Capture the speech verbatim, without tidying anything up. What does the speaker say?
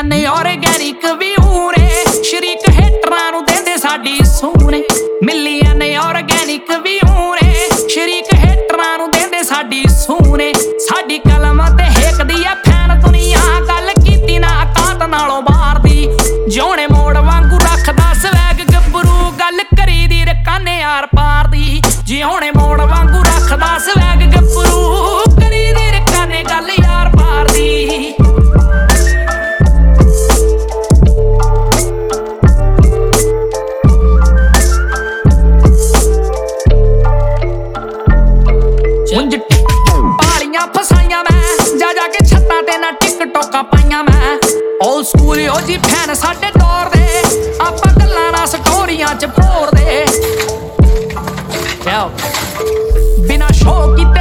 ਨੇ organic view ਨੇ, ਸ਼ਰੀਕ ਹੇਟਰਾਂ ਨੂੰ ਦੇਂਦੇ ਸਾਡੀ ਸੂਨੇ। ਮਿਲੀਆਂ ਨੇ ਆਰਗੈਨਿਕ ਵਿਊ ਨੇ, ਸ਼ਰੀਕ ਹੇਟਰਾਂ ਨੂੰ ਦੇਂਦੇ ਸਾਡੀ ਸੂਨੇ। ਸਾਡੀ ਕਲਮ ਤੇ ਹੇਕਦੀ ਆ ਫੈਨ ਦੁਨੀਆ, ਗੱਲ ਕੀਤੀ ਨਾ ਔਕਾਤ ਨਾਲੋਂ ਬਾਹਰ ਦੀ। ਜਿਉਣੇ ਮੋੜ ਵਾਂਗੂ ਰੱਖਦਾ ਸਵੈਗ ਗੱਭਰੂ, ਗੱਲ ਕਰੀ ਦੀ ਰਕਾਨੇ ਆਰ ਪਾਰ ਦੀ। ਜਿਉਣੇ ਮੋੜ ਵਾਂਗੂ ਰੱਖਦਾ ਸਵੈਗ ਗੱਭਰੂ, ਕਰੀ ਦੀ ਰਕਾਨੇ ਗੱਲ ਯਾਰ ਪਾਰ ਦੀ। ਉਂਝ ਪਾਲੀਆਂ ਫਸਾਈਆਂ ਮੈਂ, ਜਾ ਜਾ ਕੇ ਛੱਤਾਂ ਤੇ ਨਾ ਟਿਕਟੋਕਾਂ ਪਾਈਆਂ ਮੈਂ। ਓਲਡ ਸਕੂਲ ਓ ਜੀ ਫੈਨ ਸਾਡੇ ਦੌਰ ਦੇ, ਆਪਾਂ ਗੱਲਾਂ ਨਾ ਸਟੋਰੀਆਂ ਚ ਭੋਰਦੇ। ਬਿਨਾ ਸ਼ੌਕ ਕੀਤੇ